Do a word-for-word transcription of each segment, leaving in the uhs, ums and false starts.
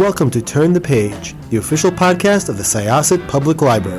welcome to Turn the Page, the official podcast of the Syosset Public Library.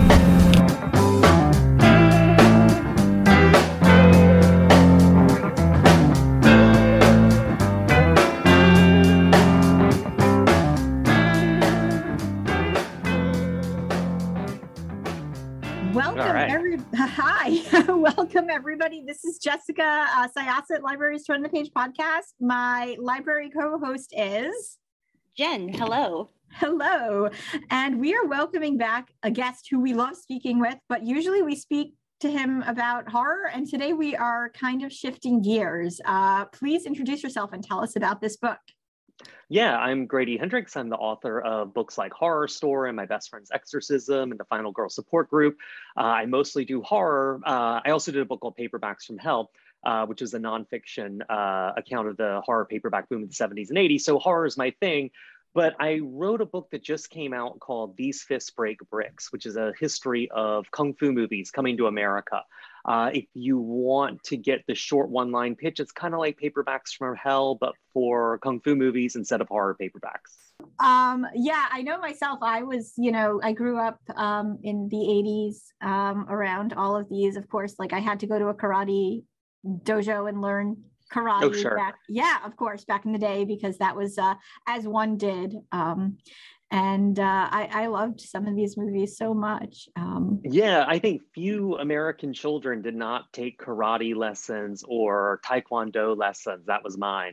Welcome, right. every- Hi, welcome everybody. This is Jessica, uh, Syosset Library's Turn the Page podcast. My library co-host is Jen. Hello. Hello, and we are welcoming back a guest who we love speaking with, but usually we speak to him about horror, and today we are kind of shifting gears. Uh, please introduce yourself and tell us about this book. Yeah, I'm Grady Hendrix. I'm the author of books like Horror Store and My Best Friend's Exorcism and the Final Girl Support Group. Uh, I mostly do horror. Uh, I also did a book called Paperbacks from Hell, uh, which is a nonfiction uh, account of the horror paperback boom in the seventies and eighties. So horror is my thing. But I wrote a book that just came out called These Fists Break Bricks, which is a history of Kung Fu movies coming to America. Uh, if you want to get the short one-line pitch, it's kind of like Paperbacks from Hell, but for Kung Fu movies instead of horror paperbacks. Um, yeah, I know myself. I was, you know, I grew up um, in the eighties um, around all of these. Of course, like I had to go to a karate dojo and learn karate. Oh, sure. Back, yeah, of course, back in the day, because that was uh, as one did. Um, and uh, I, I loved some of these movies so much. Um, Yeah, I think few American children did not take karate lessons or taekwondo lessons. That was mine,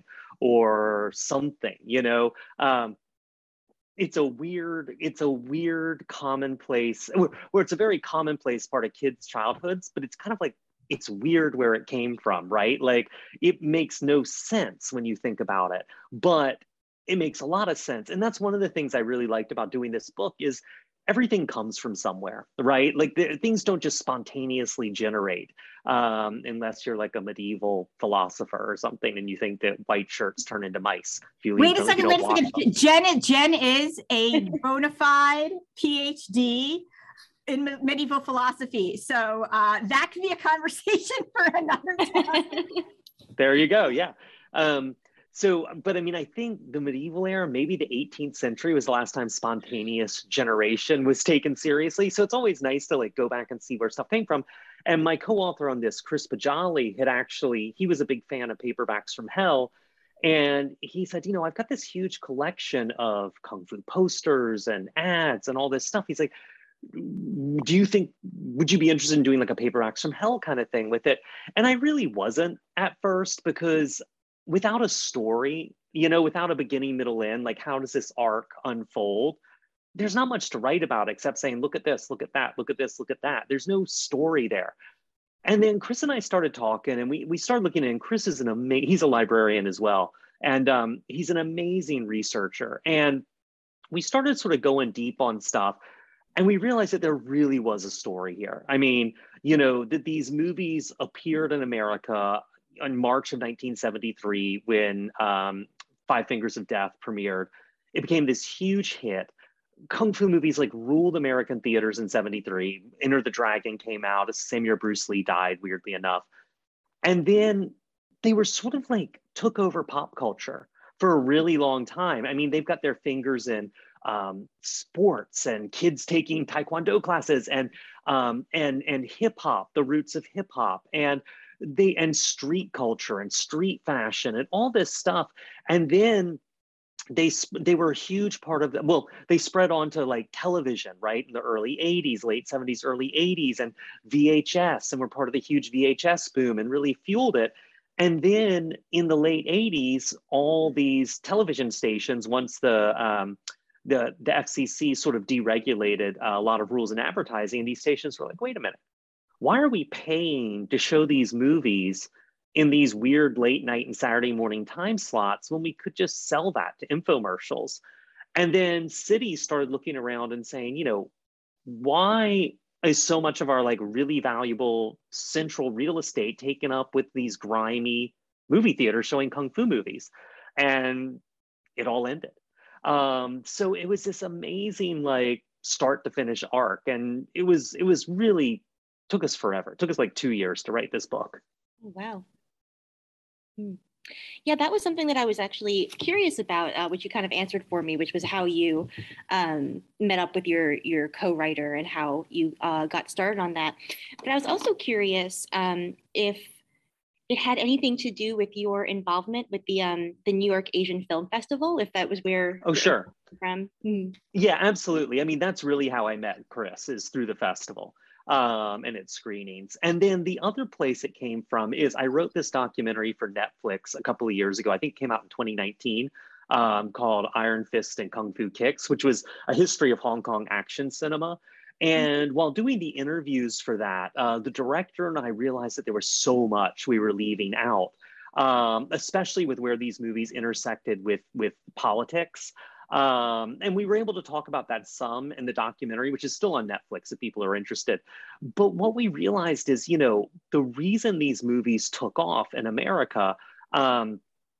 or something, you know. Um, it's a weird, it's a weird commonplace, where it's a very commonplace part of kids' childhoods, but it's kind of like, it's weird where it came from, right? Like, it makes no sense when you think about it, but it makes a lot of sense. And that's one of the things I really liked about doing this book is everything comes from somewhere, right? Like the, things don't just spontaneously generate um, unless you're like a medieval philosopher or something and you think that white shirts turn into mice. If you wait a if second, you wait a don't second. wash them. Jen, Jen is a bona fide PhD in me- medieval philosophy. So uh, that could be a conversation for another time. There you go. Yeah. Um, so, but I mean, I think the medieval era, maybe the eighteenth century was the last time spontaneous generation was taken seriously. So it's always nice to like go back and see where stuff came from. And my co-author on this, Chris Bajali, had actually, he was a big fan of Paperbacks from Hell. And he said, you know, I've got this huge collection of Kung Fu posters and ads and all this stuff. He's like, do you think, would you be interested in doing like a Paperbacks from Hell kind of thing with it? And I really wasn't at first, because without a story, you know, without a beginning, middle, end, like how does this arc unfold? There's not much to write about except saying, look at this, look at that, look at this, look at that. There's no story there. And then Chris and I started talking and we, we started looking at, and Chris is an amazing, he's a librarian as well. And um, he's an amazing researcher. And we started sort of going deep on stuff. And we realized that there really was a story here. I mean, you know, that these movies appeared in America in March of nineteen seventy-three when um, Five Fingers of Death premiered. It became this huge hit. Kung Fu movies like ruled American theaters in seventy-three. Enter the Dragon came out. It's the same year Bruce Lee died, weirdly enough. And then they were sort of like took over pop culture for a really long time. I mean, they've got their fingers in um, sports and kids taking Taekwondo classes and um, and and hip hop, the roots of hip hop, and they and street culture and street fashion and all this stuff. And then they they were a huge part of the, well, they spread onto like television, right? In the early eighties, late seventies, early eighties, and V H S, and were part of the huge V H S boom and really fueled it. And then in the late eighties, all these television stations, once the um, the, the F C C sort of deregulated uh, a lot of rules in advertising, these stations were like, wait a minute, why are we paying to show these movies in these weird late night and Saturday morning time slots when we could just sell that to infomercials? And then cities started looking around and saying, you know, why is so much of our like really valuable central real estate taken up with these grimy movie theaters showing Kung Fu movies? And it all ended. Um, so it was this amazing like start to finish arc. And it was, it was really, took us forever. It took us like two years to write this book. Oh, wow. Hmm. Yeah, that was something that I was actually curious about, uh, which you kind of answered for me, which was how you um, met up with your your co-writer and how you uh, got started on that. But I was also curious um, if it had anything to do with your involvement with the um, the New York Asian Film Festival, if that was where Oh, your sure. influence came from. Mm. Yeah, absolutely. I mean, that's really how I met Chris, is through the festival um, and its screenings. And then the other place it came from is I wrote this documentary for Netflix a couple of years ago. I think it came out in twenty nineteen, um, called Iron Fist and Kung Fu Kicks, which was a history of Hong Kong action cinema. And while doing the interviews for that, uh, the director and I realized that there was so much we were leaving out, um, especially with where these movies intersected with, with politics. Um, and we were able to talk about that some in the documentary, which is still on Netflix if people are interested. But what we realized is, you know, the reason these movies took off in America um,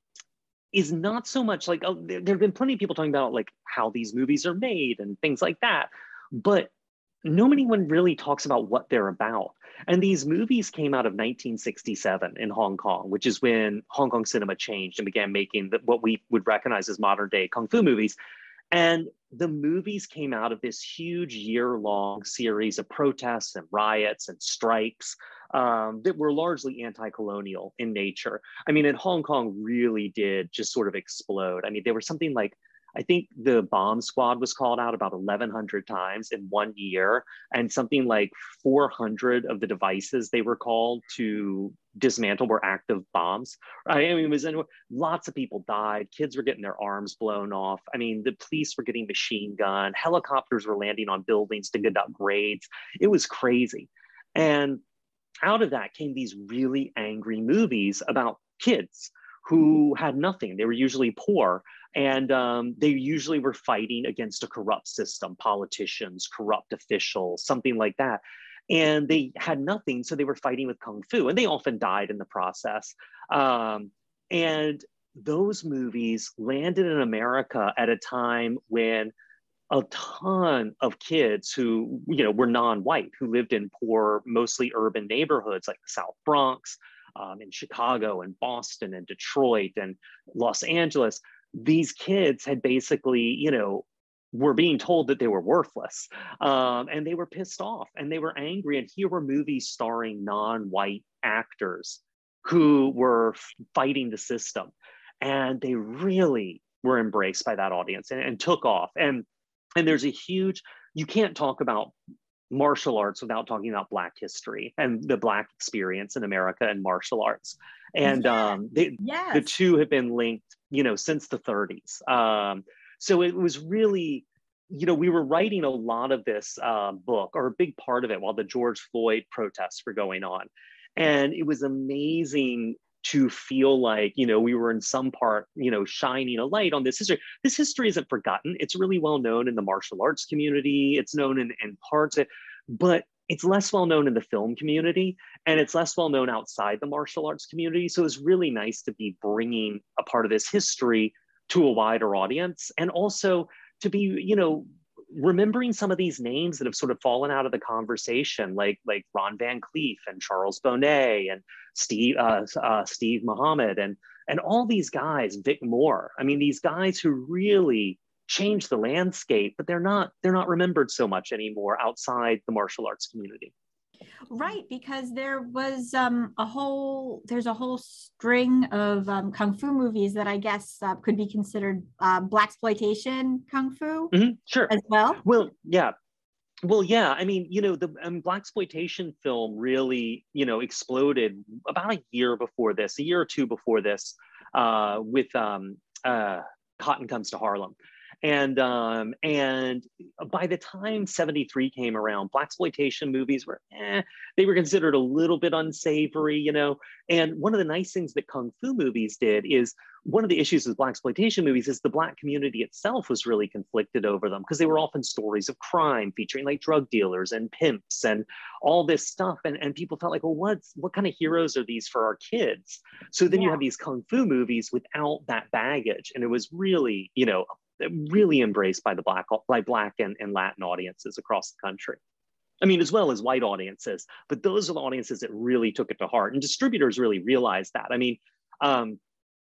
is not so much like, oh, there, there have been plenty of people talking about like how these movies are made and things like that. But no one really talks about what they're about. And these movies came out of nineteen sixty-seven in Hong Kong, which is when Hong Kong cinema changed and began making the, what we would recognize as modern day Kung Fu movies. And the movies came out of this huge year-long series of protests and riots and strikes um, that were largely anti-colonial in nature. I mean, and Hong Kong really did just sort of explode. I mean, there was something like, I think the bomb squad was called out about eleven hundred times in one year, and something like four hundred of the devices they were called to dismantle were active bombs. I mean, it was lots of people died. Kids were getting their arms blown off. I mean, the police were getting machine gunned. Helicopters were landing on buildings to conduct raids. It was crazy. And out of that came these really angry movies about kids who had nothing. They were usually poor, and um, they usually were fighting against a corrupt system, politicians, corrupt officials, something like that. And they had nothing, so they were fighting with Kung Fu, and they often died in the process. Um, and those movies landed in America at a time when a ton of kids who, you know, were non-white, who lived in poor, mostly urban neighborhoods like the South Bronx, Um, in Chicago and Boston and Detroit and Los Angeles, these kids had basically, you know, were being told that they were worthless, um, and they were pissed off and they were angry. And here were movies starring non-white actors who were fighting the system, and they really were embraced by that audience and, and took off. And and there's a huge, you can't talk about martial arts without talking about Black history and the Black experience in America and martial arts. And yes. um, they, yes. the two have been linked, you know, since the thirties. Um, so it was really, you know, we were writing a lot of this uh, book, or a big part of it, while the George Floyd protests were going on. And it was amazing to feel like, you know, we were in some part, you know, shining a light on this history. This history isn't forgotten. It's really well known in the martial arts community. It's known in, in parts, of, but it's less well known in the film community, and it's less well known outside the martial arts community. So it's really nice to be bringing a part of this history to a wider audience, and also to be, you know, remembering some of these names that have sort of fallen out of the conversation, like like Ron Van Cleef and Charles Bonnet and Steve uh, uh, Steve Muhammad and and all these guys, Vic Moore. I mean, these guys who really changed the landscape, but they're not they're not remembered so much anymore outside the martial arts community. Right, because there was um, a whole, there's a whole string of um, Kung Fu movies that I guess uh, could be considered uh, Blaxploitation Kung Fu Mm-hmm, sure. as well. Well, yeah. Well, yeah, I mean, you know, the um, Blaxploitation film really, you know, exploded about a year before this, a year or two before this, uh, with um, uh, Cotton Comes to Harlem. And um, and by the time seventy-three came around, Blaxploitation movies were, eh, they were considered a little bit unsavory, you know. And one of the nice things that Kung Fu movies did is, one of the issues with Blaxploitation movies is the Black community itself was really conflicted over them, because they were often stories of crime featuring like drug dealers and pimps and all this stuff. And, and people felt like, well, what's, what kind of heroes are these for our kids? So then yeah. you have these Kung Fu movies without that baggage. And it was really, you know, really embraced by the Black, by Black and, and Latin audiences across the country. I mean, as well as white audiences, but those are the audiences that really took it to heart. And distributors really realized that. I mean, um,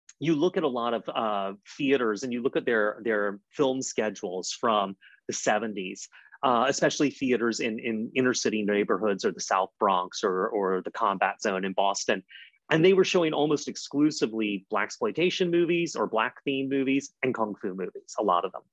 you look at a lot of uh, theaters and you look at their, their film schedules from the seventies, uh, especially theaters in, in inner city neighborhoods or the South Bronx or, or the Combat Zone in Boston. And they were showing almost exclusively blaxploitation movies or black themed movies and kung fu movies, a lot of them.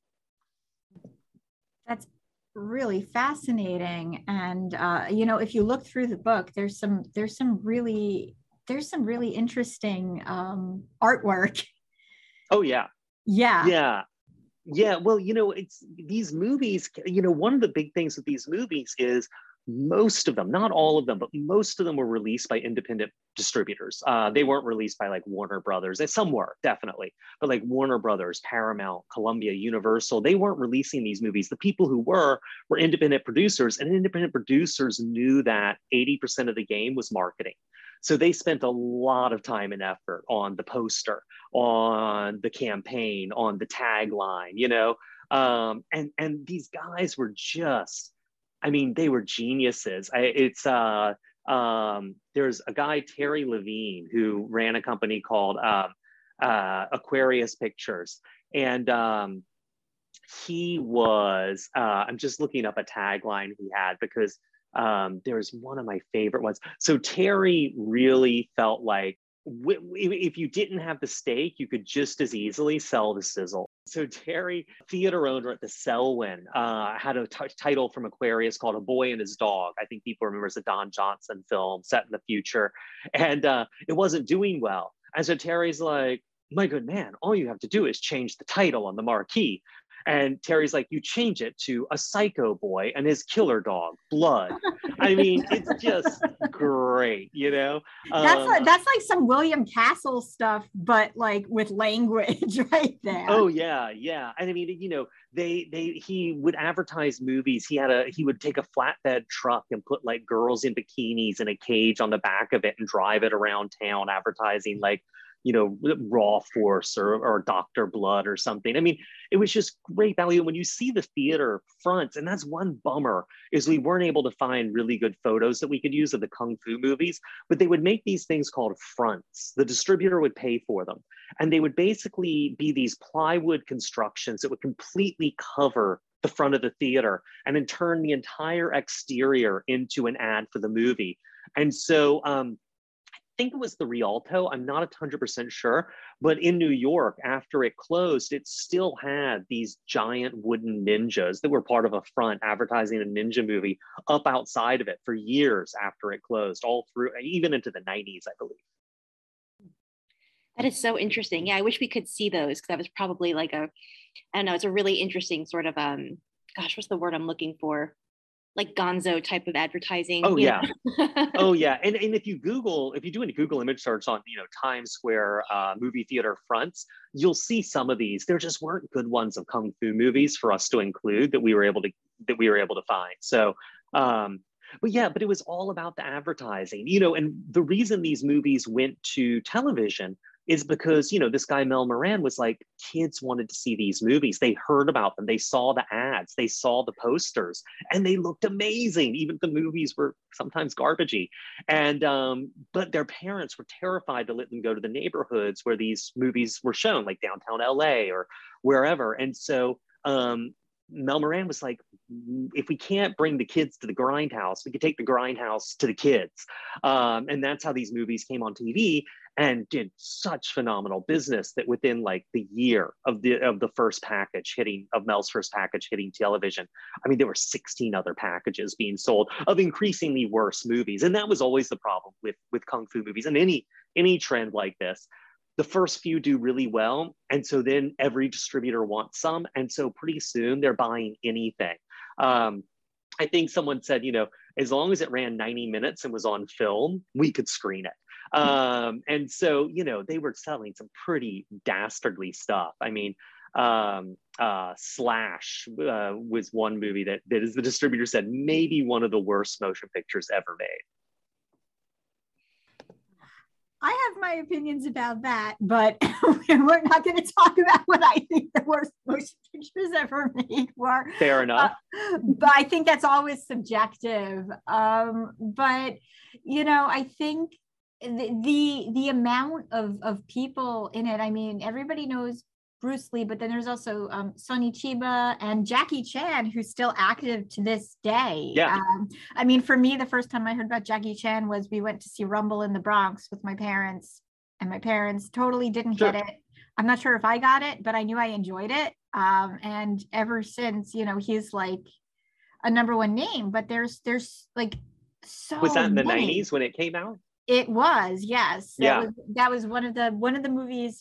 That's really fascinating. And, uh, you know, if you look through the book, there's some, there's some really, there's some really interesting um, artwork. Oh, yeah. Yeah. Yeah. Yeah. Well, you know, it's these movies, you know, one of the big things with these movies is most of them, not all of them, but most of them were released by independent distributors. Uh, they weren't released by like Warner Brothers. Some were, definitely, but like Warner Brothers, Paramount, Columbia, Universal, they weren't releasing these movies. The people who were, were independent producers, and independent producers knew that eighty percent of the game was marketing. So they spent a lot of time and effort on the poster, on the campaign, on the tagline, you know, um, and, and these guys were just, I mean, they were geniuses. I, it's, uh, um, there's a guy, Terry Levine, who ran a company called um, uh, Aquarius Pictures. And um, he was, uh, I'm just looking up a tagline he had because Um, there's one of my favorite ones. So Terry really felt like if you didn't have the steak, you could just as easily sell the sizzle. So Terry, theater owner at the Selwyn, uh, had a t- title from Aquarius called A Boy and His Dog. I think people remember it's a Don Johnson film set in the future. And uh, it wasn't doing well. And so Terry's like, my good man, all you have to do is change the title on the marquee. And Terry's like, you change it to A Psycho Boy and His Killer Dog, Blood. I mean, it's just great, you know? That's, um, like, that's like some William Castle stuff, but like with language right there. Oh, yeah, yeah. And I mean, you know, they, they, he would advertise movies. He had a, he would take a flatbed truck and put like girls in bikinis in a cage on the back of it and drive it around town advertising like, you know, Raw Force or, or Doctor Blood or something. I mean, it was just great value. When you see the theater fronts, and that's one bummer, is we weren't able to find really good photos that we could use of the Kung Fu movies, but they would make these things called fronts. The distributor would pay for them. And they would basically be these plywood constructions that would completely cover the front of the theater and then turn the entire exterior into an ad for the movie. And so, um, I think it was the Rialto, I'm not one hundred percent sure, but in New York, after it closed, it still had these giant wooden ninjas that were part of a front advertising a ninja movie up outside of it for years after it closed, all through, even into the nineties, I believe. That is so interesting. Yeah, I wish we could see those, because that was probably like a, I don't know, it's a really interesting sort of, um, gosh, what's the word I'm looking for? Like gonzo type of advertising. Oh, yeah. know? Oh, yeah. And, and if you Google, if you do a Google image search on, you know, Times Square uh, movie theater fronts, you'll see some of these. There just weren't good ones of Kung Fu movies for us to include that we were able to, that we were able to find. So, um, but yeah, but it was all about the advertising, you know, and the reason these movies went to television is because, you know, this guy, Mel Moran, was like, kids wanted to see these movies. They heard about them. They saw the ads. They saw the posters, and they looked amazing. Even the movies were sometimes garbagey. And, um, but their parents were terrified to let them go to the neighborhoods where these movies were shown, like downtown L A or wherever. And so um, Mel Moran was like, if we can't bring the kids to the grindhouse, we could take the grindhouse to the kids. Um, and that's how these movies came on T V. And did such phenomenal business that within like the year of the of the first package hitting of Mel's first package hitting television, I mean, there were sixteen other packages being sold of increasingly worse movies. And that was always the problem with with Kung Fu movies and any any trend like this. The first few do really well. And so then every distributor wants some. And so pretty soon they're buying anything. Um, I think someone said, you know, as long as it ran ninety minutes and was on film, we could screen it. Um, and so, you know, they were selling some pretty dastardly stuff. I mean, um, uh, Slash uh, was one movie that, that, as the distributor said, maybe one of the worst motion pictures ever made. I have my opinions about that, but we're not going to talk about what I think the worst motion pictures ever made were. Fair enough. Uh, but I think that's always subjective. Um, but, you know, I think the, the the amount of of people in it. I mean, everybody knows Bruce Lee, but then there's also um, Sonny Chiba and Jackie Chan, who's still active to this day. Yeah. Um, I mean, for me, the first time I heard about Jackie Chan was we went to see Rumble in the Bronx with my parents, and my parents totally didn't Sure. get it. I'm not sure if I got it, but I knew I enjoyed it. Um, and ever since, you know, he's like a number one name. But there's there's like so Was that in the many. nineties when it came out? It was, yes. That Yeah. was, that was one of the one of the movies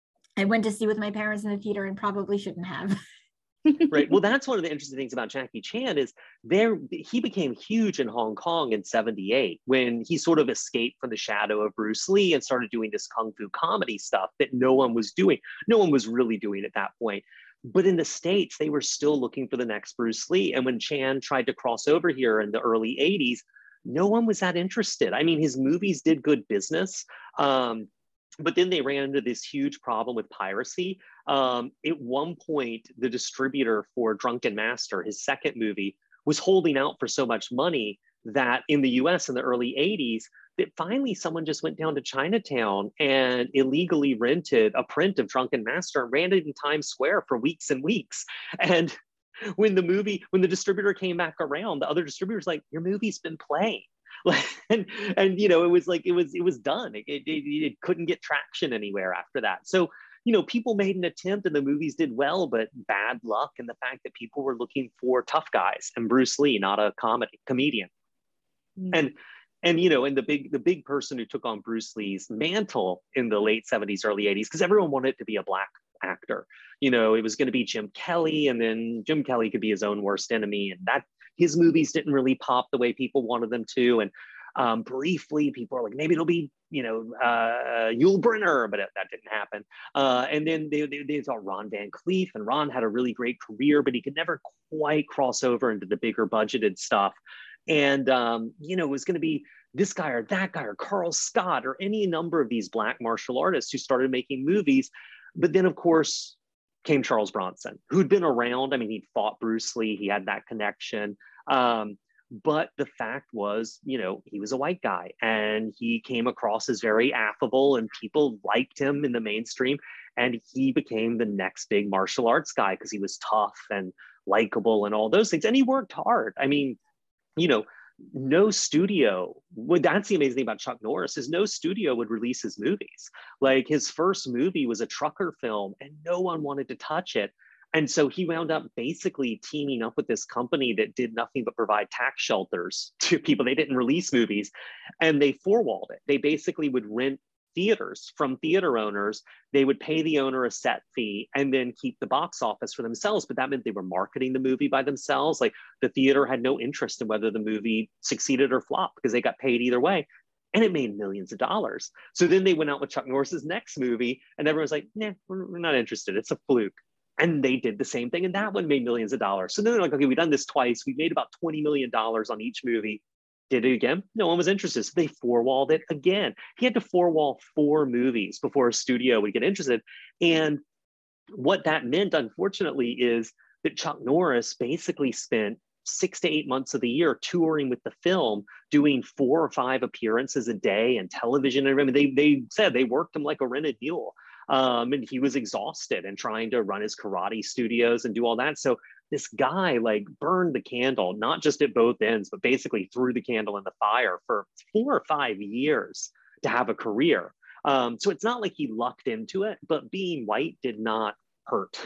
I went to see with my parents in the theater and probably shouldn't have. Right. Well, that's one of the interesting things about Jackie Chan is there he became huge in Hong Kong in seventy-eight when he sort of escaped from the shadow of Bruce Lee and started doing this kung fu comedy stuff that no one was doing. No one was really doing at that point. But in the States, they were still looking for the next Bruce Lee. And when Chan tried to cross over here in the early eighties, no one was that interested. I mean, his movies did good business. Um, But then they ran into this huge problem with piracy. Um, at one point, the distributor for Drunken Master, his second movie, was holding out for so much money that in the U S in the early eighties, that finally someone just went down to Chinatown and illegally rented a print of Drunken Master and ran it in Times Square for weeks and weeks. And when the movie, when the distributor came back around, the other distributor's like, your movie's been playing. Like, and, and, you know, it was like, it was, it was done. It, it, it couldn't get traction anywhere after that. So, you know, people made an attempt and the movies did well, but bad luck. And the fact that people were looking for tough guys and Bruce Lee, not a comedy comedian. Mm-hmm. And, and, you know, and the big, the big person who took on Bruce Lee's mantle in the late seventies, early eighties, because everyone wanted it to be a Black actor. You know, it was going to be Jim Kelly, and then Jim Kelly could be his own worst enemy. And that his movies didn't really pop the way people wanted them to. And um, briefly, people are like, maybe it'll be, you know, uh, Yul Brynner, but it, that didn't happen. Uh, and then they, they, they thought Ron Van Cleef, and Ron had a really great career, but he could never quite cross over into the bigger budgeted stuff. And, um, you know, it was going to be this guy or that guy or Carl Scott or any number of these Black martial artists who started making movies. But then, of course, came Charles Bronson, who'd been around. I mean, he'd fought Bruce Lee. He had that connection. Um, but the fact was, you know, he was a white guy and he came across as very affable and people liked him in the mainstream. And he became the next big martial arts guy because he was tough and likable and all those things. And he worked hard. I mean, you know, no studio would, that's the amazing thing about Chuck Norris, is no studio would release his movies. Like his first movie was a trucker film and no one wanted to touch it. And so he wound up basically teaming up with this company that did nothing but provide tax shelters to people. They didn't release movies and they four-walled it. They basically would rent theaters from theater owners. They would pay the owner a set fee and then keep the box office for themselves. But that meant they were marketing the movie by themselves. Like the theater had no interest in whether the movie succeeded or flopped because they got paid either way. And it made millions of dollars. So then they went out with Chuck Norris's next movie and everyone's like, nah, we're, we're not interested. It's a fluke. And they did the same thing. And that one made millions of dollars. So then they're like, okay, we've done this twice. We made about twenty million dollars on each movie. Did it again? No one was interested. So they four-walled it again. He had to four-wall four movies before a studio would get interested. And what that meant, unfortunately, is that Chuck Norris basically spent six to eight months of the year touring with the film, doing four or five appearances a day and television. I mean, they, they said they worked him like a rented mule. Um, and he was exhausted and trying to run his karate studios and do all that. So this guy like burned the candle, not just at both ends, but basically threw the candle in the fire for four or five years to have a career. Um, so it's not like he lucked into it, but being white did not hurt.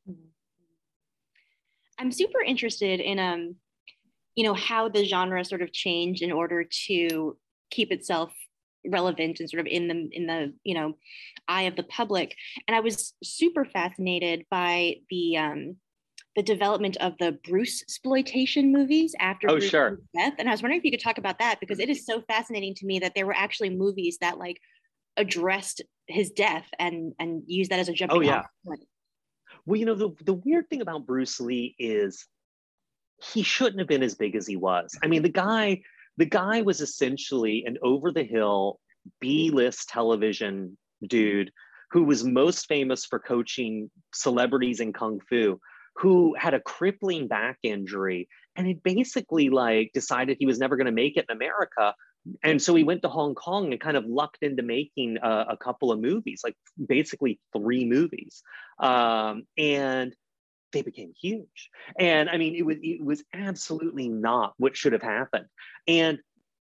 I'm super interested in, um, you know, how the genre sort of changed in order to keep itself relevant and sort of in the in the you know eye of the public. And I was super fascinated by the um the development of the Bruce exploitation movies after oh Bruce's sure death. And I was wondering if you could talk about that, because it is so fascinating to me that there were actually movies that like addressed his death and and used that as a jumping oh yeah off point. Well, you know, the, the weird thing about Bruce Lee is he shouldn't have been as big as he was. I mean, the guy The guy was essentially an over-the-hill B-list television dude who was most famous for coaching celebrities in Kung Fu, who had a crippling back injury and had basically like decided he was never going to make it in America, and so he went to Hong Kong and kind of lucked into making a, a couple of movies, like basically three movies. Um, and they became huge. And I mean, it was, it was absolutely not what should have happened. And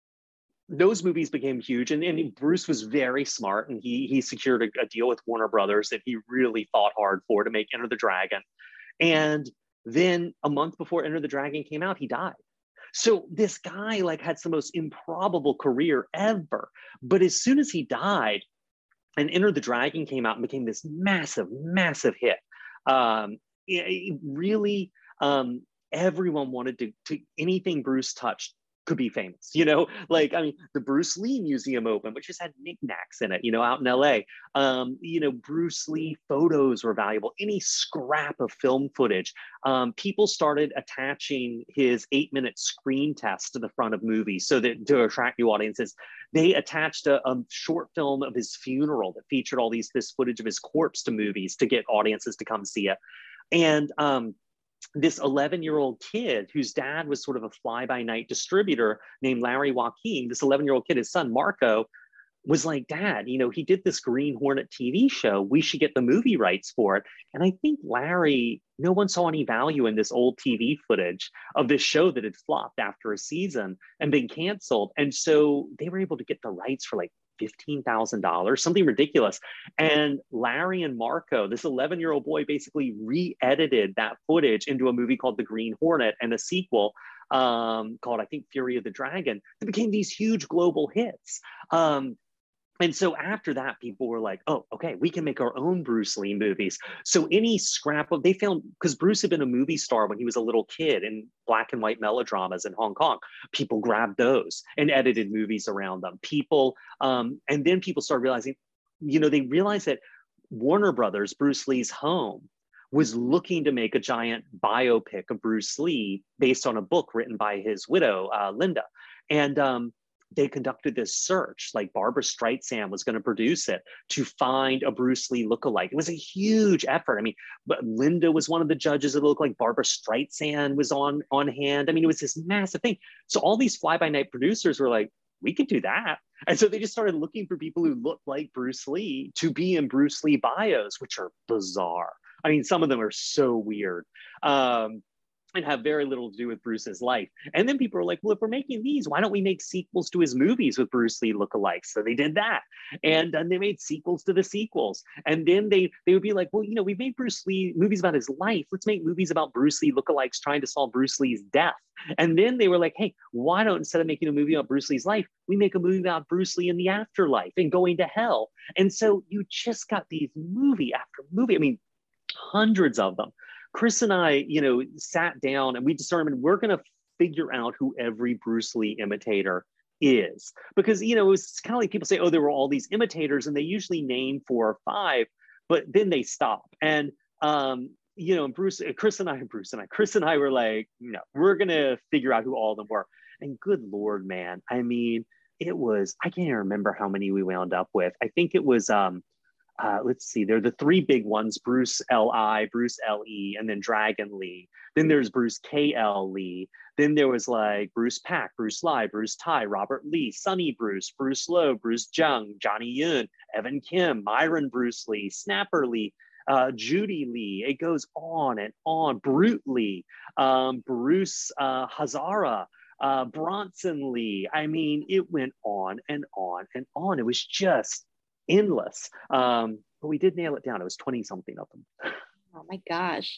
those movies became huge. And, and Bruce was very smart, and he, he secured a, a deal with Warner Brothers that he really fought hard for to make Enter the Dragon. And then a month before Enter the Dragon came out, he died. So this guy like had the most improbable career ever. But as soon as he died and Enter the Dragon came out and became this massive, massive hit, um, it, it really, um, everyone wanted to, to, anything Bruce touched could be famous, you know, like, I mean, the Bruce Lee Museum opened, which just had knickknacks in it, you know, out in L A. Um, you know, Bruce Lee photos were valuable. Any scrap of film footage. Um, people started attaching his eight minute screen test to the front of movies so that to attract new audiences. They attached a, a short film of his funeral that featured all these, this footage of his corpse to movies to get audiences to come see it. And, um, this eleven year old kid whose dad was sort of a fly by night distributor named Larry Joaquin, this eleven year old kid, his son, Marco, was like, Dad, you know, he did this Green Hornet T V show. We should get the movie rights for it. And I think Larry, no one saw any value in this old T V footage of this show that had flopped after a season and been canceled. And so they were able to get the rights for like fifteen thousand dollars, something ridiculous. And Larry and Marco, this eleven year old boy, basically re-edited that footage into a movie called The Green Hornet and a sequel um, called, I think, Fury of the Dragon, that became these huge global hits. Um, And so after that, people were like, oh, okay, we can make our own Bruce Lee movies. So any scrap of, they found, because Bruce had been a movie star when he was a little kid in black and white melodramas in Hong Kong, people grabbed those and edited movies around them. People, um, and then people started realizing, you know, they realized that Warner Brothers, Bruce Lee's home, was looking to make a giant biopic of Bruce Lee based on a book written by his widow, uh, Linda. And, um, they conducted this search, like Barbara Streisand was going to produce it, to find a Bruce Lee lookalike. It was a huge effort. I mean, but Linda was one of the judges that looked like Barbara Streisand was on, on hand. I mean, it was this massive thing. So all these fly-by-night producers were like, we could do that. And so they just started looking for people who looked like Bruce Lee to be in Bruce Lee bios, which are bizarre. I mean, some of them are so weird. Um, and have very little to do with Bruce's life. And then people are like, well, if we're making these, why don't we make sequels to his movies with Bruce Lee lookalikes? So they did that. And then they made sequels to the sequels. And then they, they would be like, well, you know, we've made Bruce Lee movies about his life. Let's make movies about Bruce Lee lookalikes trying to solve Bruce Lee's death. And then they were like, hey, why don't, instead of making a movie about Bruce Lee's life, we make a movie about Bruce Lee in the afterlife and going to hell. And so you just got these movie after movie. I mean, hundreds of them. Chris and I, you know, sat down and we determined we're going to figure out who every Bruce Lee imitator is. Because, you know, it was kind of like people say, oh, there were all these imitators, and they usually name four or five, but then they stop. And, um, you know, Bruce, Chris and I, Bruce and I, Chris and I were like, no, we're going to figure out who all of them were. And good Lord, man, I mean, it was, I can't even remember how many we wound up with. I think it was, um, Uh, let's see, they're the three big ones: Bruce L I, Bruce L E, and then Dragon Lee. Then there's Bruce K L Lee. Then there was like Bruce Pack, Bruce Lai, Bruce Tai, Robert Lee, Sonny Bruce, Bruce Lowe, Bruce Jung, Johnny Yun, Evan Kim, Myron Bruce Lee, Snapper Lee, uh, Judy Lee. It goes on and on. Brute Lee, um, Bruce uh, Hazara, uh, Bronson Lee. I mean, it went on and on and on. It was just endless. Um, but we did nail it down. It was twenty something of them. Oh my gosh.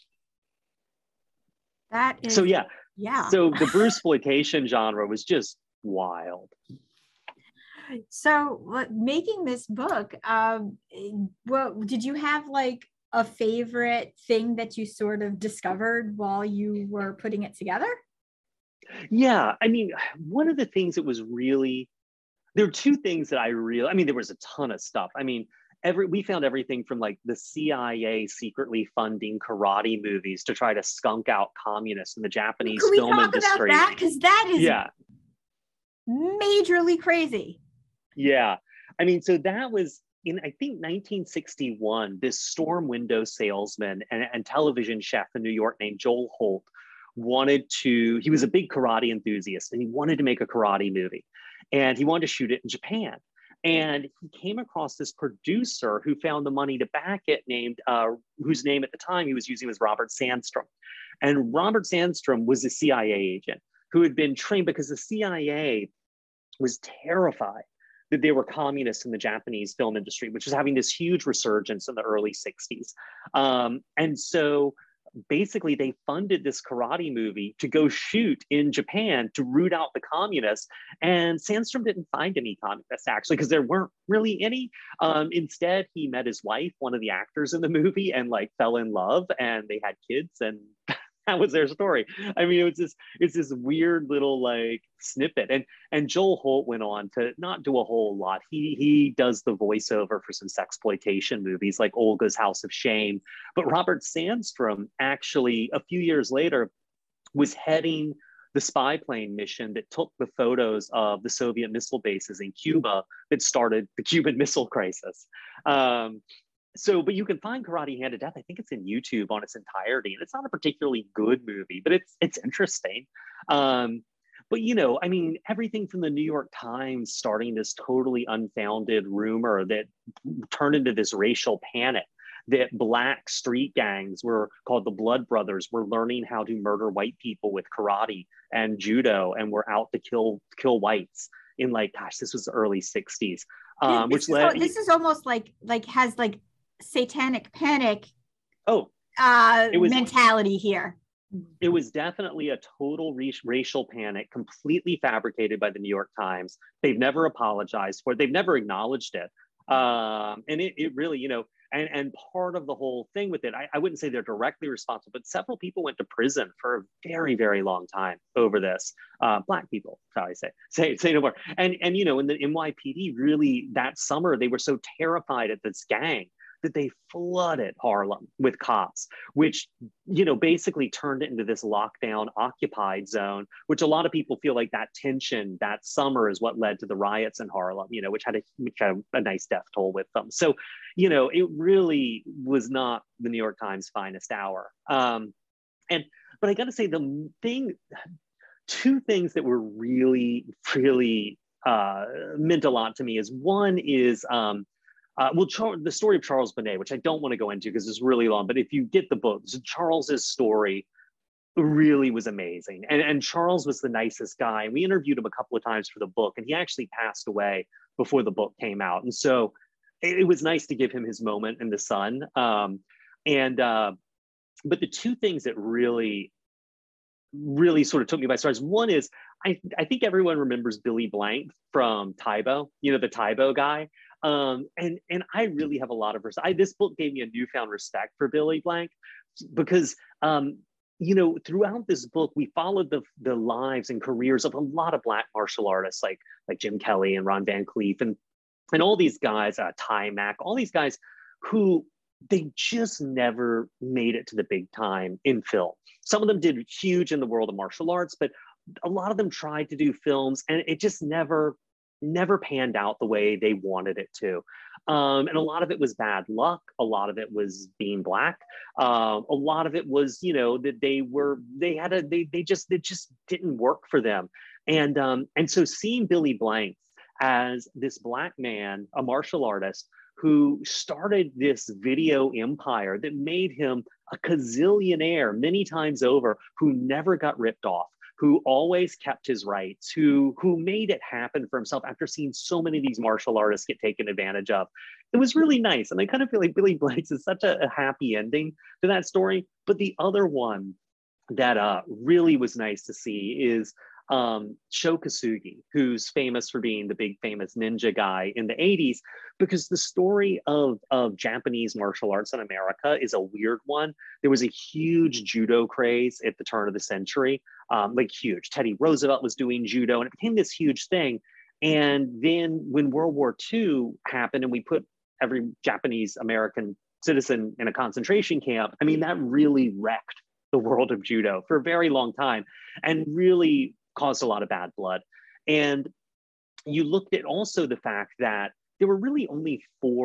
That is, so yeah. Yeah. So the Bruceploitation genre was just wild. So making this book, um, well, did you have like a favorite thing that you sort of discovered while you were putting it together? Yeah, I mean, one of the things that was really, there were two things that I really, I mean, there was a ton of stuff. I mean, every we found everything from like the C I A secretly funding karate movies to try to skunk out communists in the Japanese Can we film talk industry. about that? Because that is yeah. majorly crazy. Yeah. I mean, so that was in, I think, nineteen sixty-one, this storm window salesman and, and television chef in New York named Joel Holt wanted to, he was a big karate enthusiast and he wanted to make a karate movie. and he wanted to shoot it in Japan. And he came across this producer who found the money to back it, named uh, whose name at the time he was using was Robert Sandstrom. And Robert Sandstrom was a C I A agent who had been trained, because the C I A was terrified that there were communists in the Japanese film industry, which was having this huge resurgence in the early sixties. Um, and so basically they funded this karate movie to go shoot in Japan to root out the communists. And Sandstrom didn't find any communists, actually, because there weren't really any. Um, instead, he met his wife, one of the actors in the movie, and like fell in love, and they had kids, and that was their story. I mean, it was this, it's this weird little like snippet. And and Joel Holt went on to not do a whole lot. He he does the voiceover for some sexploitation movies like Olga's House of Shame. But Robert Sandstrom actually, a few years later, was heading the spy plane mission that took the photos of the Soviet missile bases in Cuba that started the Cuban Missile Crisis. Um, So, but you can find Karate Hand to Death. I think it's in YouTube on its entirety, and it's not a particularly good movie, but it's it's interesting. Um, but you know, I mean, everything from the New York Times starting this totally unfounded rumor that turned into this racial panic, that black street gangs were called the Blood Brothers were learning how to murder white people with karate and judo, and were out to kill kill whites in like, gosh, this was the early sixties, um, this which is, led. This is almost like like has like satanic panic Oh, uh it was, mentality here. It was definitely a total re- racial panic, completely fabricated by the New York Times. They've never apologized for it. They've never acknowledged it. Um, and it, it really, you know, and, and part of the whole thing with it, I, I wouldn't say they're directly responsible, but several people went to prison for a very, very long time over this. Uh, Black people, shall I say, say, say no more. And, and, you know, in the N Y P D, really that summer, they were so terrified at this gang that they flooded Harlem with cops, which, you know, basically turned it into this lockdown occupied zone, which a lot of people feel like that tension that summer is what led to the riots in Harlem, you know, which had a, which had a nice death toll with them. So, you know, it really was not the New York Times finest hour. Um, and, but I gotta say the thing, two things that were really, really uh, meant a lot to me is one is, um, Uh, well, Char- the story of Charles Bonnet, which I don't want to go into because it's really long, but if you get the book, so Charles's story really was amazing. And, and Charles was the nicest guy. We interviewed him a couple of times for the book, and he actually passed away before the book came out. And so it, it was nice to give him his moment in the sun. Um, and, uh, but the two things that really, really sort of took me by surprise, one is, I, I think everyone remembers Billy Blank from Tybo, you know, the Tybo guy. Um, and, and I really have a lot of respect. This book gave me a newfound respect for Billy Blank because, um, you know, throughout this book, we followed the, the lives and careers of a lot of Black martial artists like, like Jim Kelly and Ron Van Cleef and, and all these guys, uh, Ty Mack, all these guys who they just never made it to the big time in film. Some of them did huge in the world of martial arts, but a lot of them tried to do films and it just never, never panned out the way they wanted it to. Um, and a lot of it was bad luck. A lot of it was being Black. Uh, a lot of it was, you know, that they were, they had a, they, they just, it just didn't work for them. And, um, and so seeing Billy Blank as this Black man, a martial artist who started this video empire that made him a gazillionaire many times over, who never got ripped off, who always kept his rights, who, who made it happen for himself after seeing so many of these martial artists get taken advantage of. It was really nice. And I kind of feel like Billy Blanks is such a, a happy ending to that story. But the other one that uh, really was nice to see is um, Sho Kosugi, who's famous for being the big famous ninja guy in the eighties, because the story of, of Japanese martial arts in America is a weird one. There was a huge judo craze at the turn of the century, um, like huge. Teddy Roosevelt was doing judo and it became this huge thing. And then when World War Two happened and we put every Japanese American citizen in a concentration camp, I mean, that really wrecked the world of judo for a very long time and really caused a lot of bad blood. And you looked at also the fact that there were really only four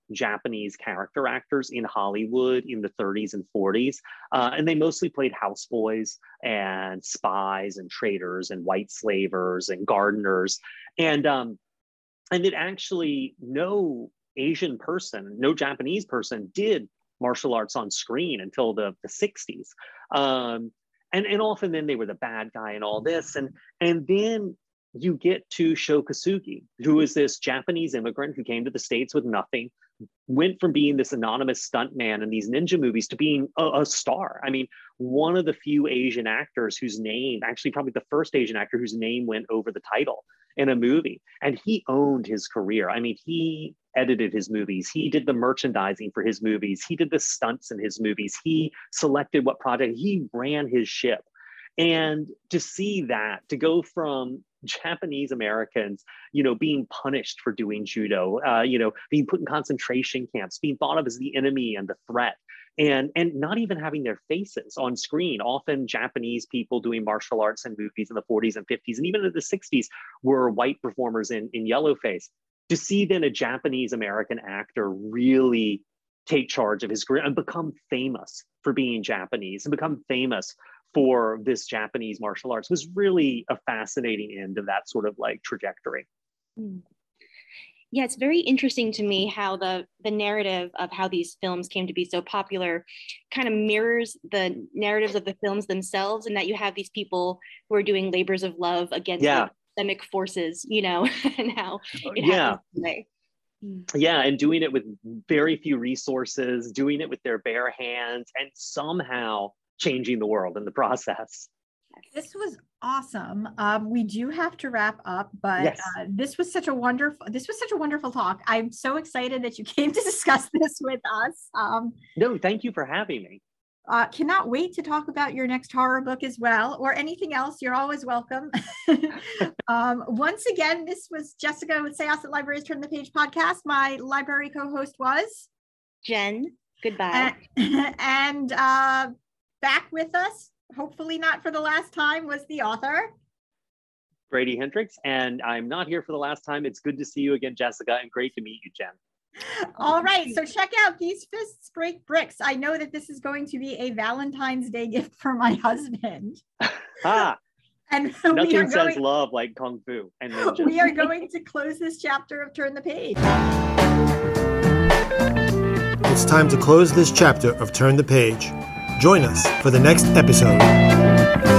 Japanese character actors in Hollywood in the thirties and forties. Uh, and they mostly played houseboys and spies and traders and white slavers and gardeners. And, um, and it actually, no Asian person, no Japanese person did martial arts on screen until the, the sixties. Um, and, and often then they were the bad guy and all this. And, and then you get to Sho Kosugi, who is this Japanese immigrant who came to the States with nothing, went from being this anonymous stuntman in these ninja movies to being a, a star. I mean, one of the few Asian actors whose name, actually probably the first Asian actor whose name went over the title in a movie. And he owned his career. I mean, he edited his movies. He did the merchandising for his movies. He did the stunts in his movies. He selected what project, he ran his ship. And to see that, to go from Japanese Americans, you know, being punished for doing judo, uh, you know, being put in concentration camps, being thought of as the enemy and the threat, and, and not even having their faces on screen. Often Japanese people doing martial arts in movies in the forties and fifties, and even in the sixties, were white performers in, in yellowface. To see then a Japanese American actor really take charge of his career and become famous for being Japanese and become famous for this Japanese martial arts was really a fascinating end of that sort of like trajectory. Yeah, it's very interesting to me how the the narrative of how these films came to be so popular kind of mirrors the narratives of the films themselves, and that you have these people who are doing labors of love against yeah. the systemic forces, you know, and how it yeah. happens today. Yeah, and doing it with very few resources, doing it with their bare hands, and somehow changing the world in the process. This was awesome. Um, we do have to wrap up, but yes. uh, this was such a wonderful. This was such a wonderful talk. I'm so excited that you came to discuss this with us. Um, no, thank you for having me. Uh, cannot wait to talk about your next horror book as well, or anything else. You're always welcome. um, once again, this was Jessica with Syosset Libraries Turn the Page podcast. My library co-host was Jen. Goodbye. And, and uh, back with us, hopefully not for the last time, was the author Brady Hendricks, and I'm not here for the last time. It's good to see you again, Jessica, and great to meet you, Jen. All right, so check out These Fists Break Bricks. I know that this is going to be a Valentine's Day gift for my husband. Ah, and nothing we are says going, love like Kung Fu and ninja. We are going to close this chapter of Turn the Page. It's time to close this chapter of Turn the Page. Join us for the next episode.